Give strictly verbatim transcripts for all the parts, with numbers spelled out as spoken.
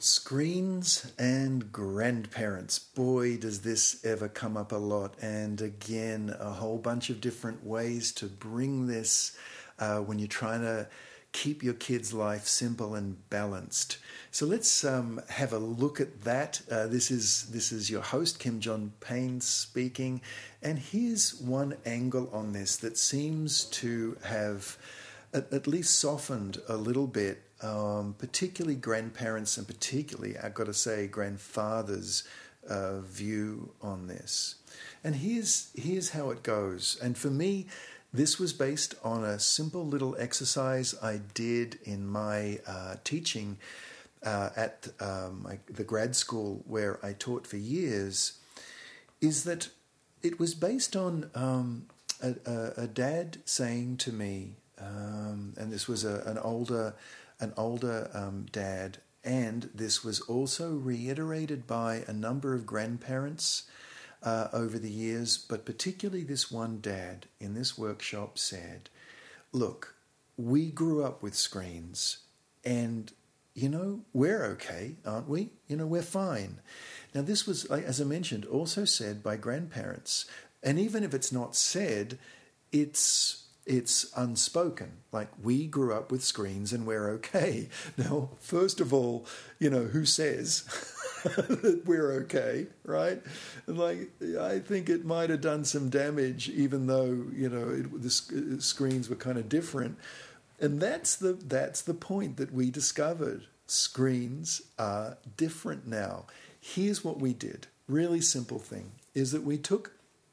Screens and grandparents. Boy, does this ever come up a lot. And again, a whole bunch of different ways to bring this uh, when you're trying to keep your kid's life simple and balanced. So let's um, have a look at that. Uh, this is this is your host, Kim John Payne, speaking. And here's one angle on this that seems to have at, at least softened a little bit, um, particularly grandparents and particularly, I've got to say, grandfathers' uh, view on this. And here's here's how it goes. And for me, this was based on a simple little exercise I did in my uh, teaching uh, at um, my, the grad school where I taught for years, is that it was based on um, a, a, a dad saying to me, um, and this was a, an older, an older um, dad, and this was also reiterated by a number of grandparents Uh, over the years, but particularly this one dad in this workshop said, look, we grew up with screens and, you know, we're okay, aren't we? You know, we're fine. Now, this was, as I mentioned, also said by grandparents. And even if it's not said, it's it's unspoken. Like, we grew up with screens and we're okay. Now, first of all, you know, who says that we're okay, right? Like, I think it might have done some damage, even though, you know, it, the sc- screens were kind of different. And that's the that's the point that we discovered. Screens are different now. Here's what we did. Really simple thing is that we took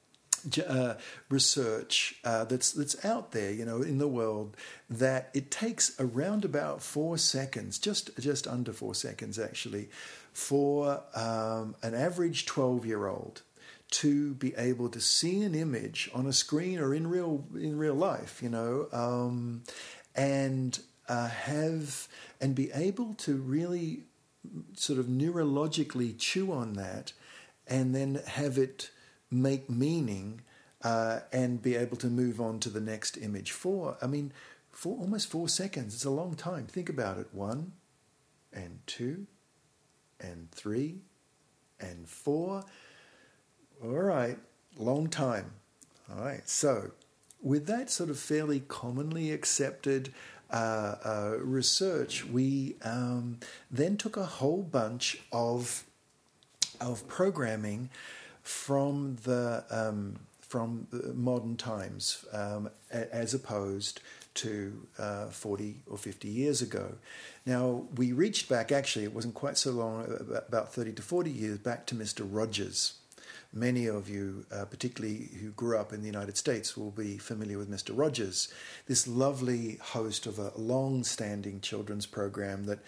Uh, research uh, that's that's out there, you know, in the world, that it takes around about four seconds, just just under four seconds actually, for um, an average twelve-year-old to be able to see an image on a screen or in real in real life, you know, um, and uh, have and be able to really sort of neurologically chew on that, and then have it make meaning uh, and be able to move on to the next image. Four, I mean, four, almost four seconds. It's a long time. Think about it. One and two and three and four. All right, long time. All right, so with that sort of fairly commonly accepted uh, uh, research, we um, then took a whole bunch of of programming from the um, from the modern times, um, as opposed to uh, forty or fifty years ago. Now, we reached back, actually, it wasn't quite so long, about thirty to forty years back to Mister Rogers. Many of you, uh, particularly who grew up in the United States, will be familiar with Mister Rogers, this lovely host of a long-standing children's program that,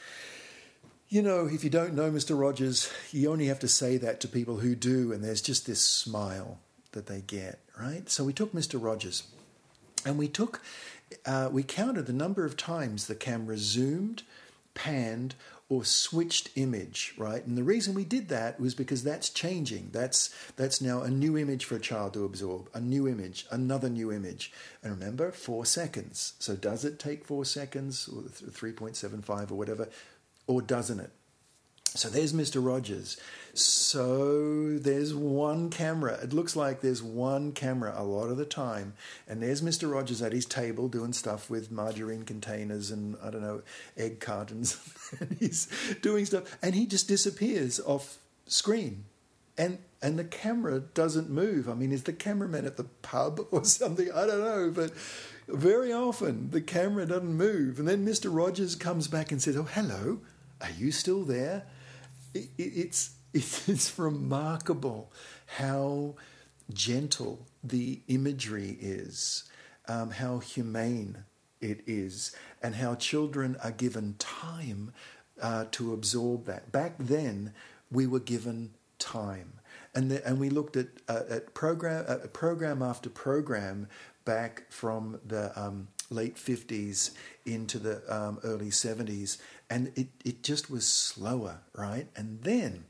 you know, if you don't know Mister Rogers, you only have to say that to people who do, and there's just this smile that they get, right? So we took Mister Rogers, and we took, uh, we counted the number of times the camera zoomed, panned, or switched image, right? And the reason we did that was because that's changing. That's that's now a new image for a child to absorb, a new image, another new image. And remember, four seconds. So does it take four seconds, or three point seven five or whatever? Or doesn't it? So there's Mister Rogers. So there's one camera. It looks like there's one camera a lot of the time. And there's Mister Rogers at his table doing stuff with margarine containers and, I don't know, egg cartons. And he's doing stuff. And he just disappears off screen. And and the camera doesn't move. I mean, is the cameraman at the pub or something? I don't know. But very often the camera doesn't move. And then Mister Rogers comes back and says, oh, hello. Are you still there? It, it, it's, it, it's remarkable how gentle the imagery is, um, how humane it is, and how children are given time uh, to absorb that. Back then, we were given time. And the, and we looked at, uh, at program uh, program after program back from the um, late fifties into the um, early seventies, and it, it just was slower, right? And then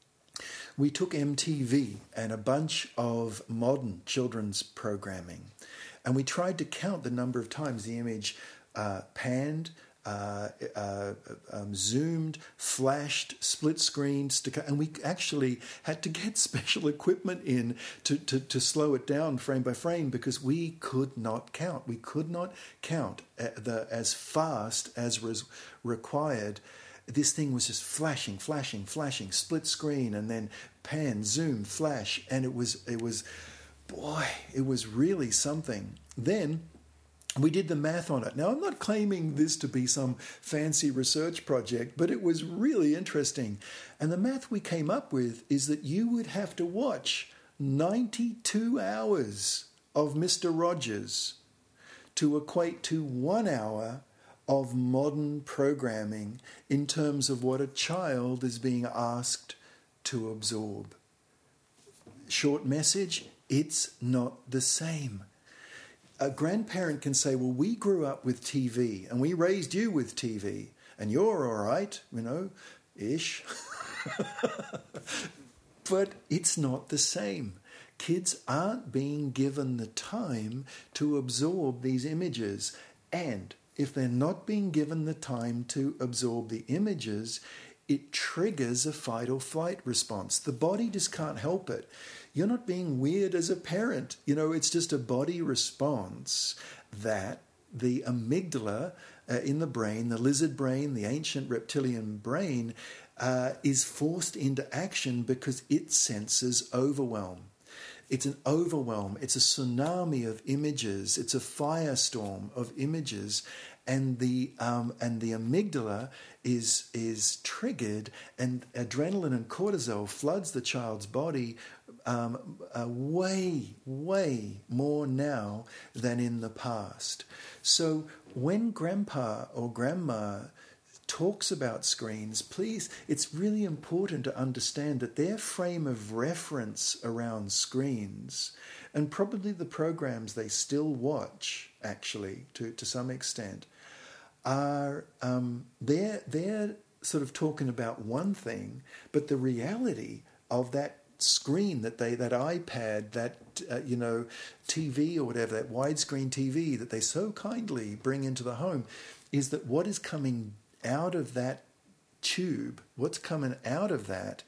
we took M T V and a bunch of modern children's programming, and we tried to count the number of times the image uh, panned, uh, uh, um, zoomed, flashed, split screened, and we actually had to get special equipment in to, to, to slow it down frame by frame because we could not count. We could not count the, as fast as was required. This thing was just flashing, flashing, flashing, split screen, and then pan, zoom, flash, and it was, it was, boy, it was really something. Then we did the math on it. Now, I'm not claiming this to be some fancy research project, but it was really interesting. And the math we came up with is that you would have to watch ninety-two hours of Mister Rogers to equate to one hour of modern programming in terms of what a child is being asked to absorb. Short message, it's not the same. A grandparent can say, well, we grew up with T V and we raised you with T V and you're all right, you know, ish. But it's not the same. Kids aren't being given the time to absorb these images. And if they're not being given the time to absorb the images, it triggers a fight or flight response. The body just can't help it. You're not being weird as a parent. You know, it's just a body response that the amygdala uh, in the brain, the lizard brain, the ancient reptilian brain, uh, is forced into action because it senses overwhelm. It's an overwhelm. It's a tsunami of images. It's a firestorm of images. And the um, and the amygdala is is triggered, and adrenaline and cortisol floods the child's body um, uh, way, way more now than in the past. So when grandpa or grandma talks about screens, please, it's really important to understand that their frame of reference around screens, and probably the programs they still watch, actually, to, to some extent, are um, they're they're sort of talking about one thing, but the reality of that screen that they that iPad, that uh, you know T V or whatever, that widescreen T V that they so kindly bring into the home, is that what is coming out of that tube, what's coming out of that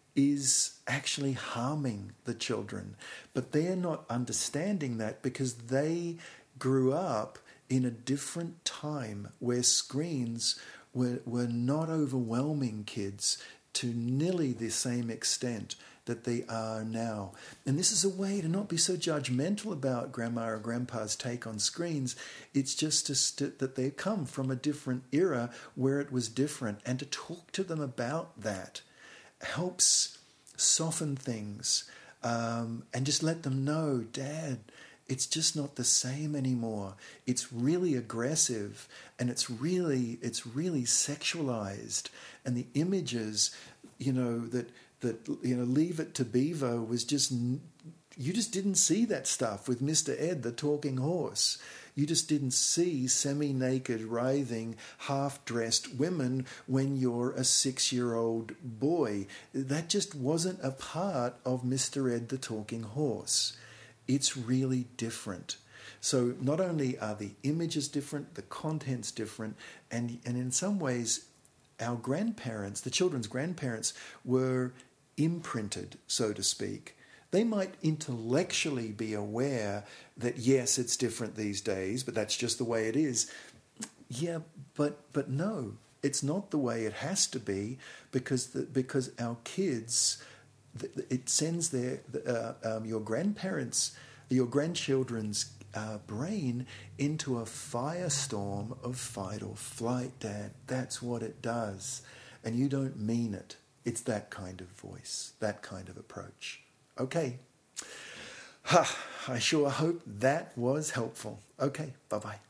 is actually harming the children. But they're not understanding that because they grew up in a different time where screens were, were not overwhelming kids to nearly the same extent that they are now. And this is a way to not be so judgmental about grandma or grandpa's take on screens. It's just to st- that they come from a different era where it was different. And to talk to them about that helps soften things um, and just let them know, Dad, it's just not the same anymore. It's really aggressive, and it's really it's really sexualized. And the images, you know, that that you know, Leave It to Beaver was just, you just didn't see that stuff with Mister Ed, the talking horse. You just didn't see semi-naked, writhing, half-dressed women when you're a six-year-old boy. That just wasn't a part of Mister Ed, the talking horse. It's really different. So not only are the images different, the content's different, and, and in some ways, our grandparents, the children's grandparents, were imprinted, so to speak. They might intellectually be aware that, yes, it's different these days, but that's just the way it is. Yeah, but but no, it's not the way it has to be, because the, because our kids, it sends their uh, um, your grandparents, your grandchildren's uh, brain into a firestorm of fight or flight, Dad. That's what it does. And you don't mean it. It's that kind of voice, that kind of approach. Okay. Ha, I sure hope that was helpful. Okay, bye-bye.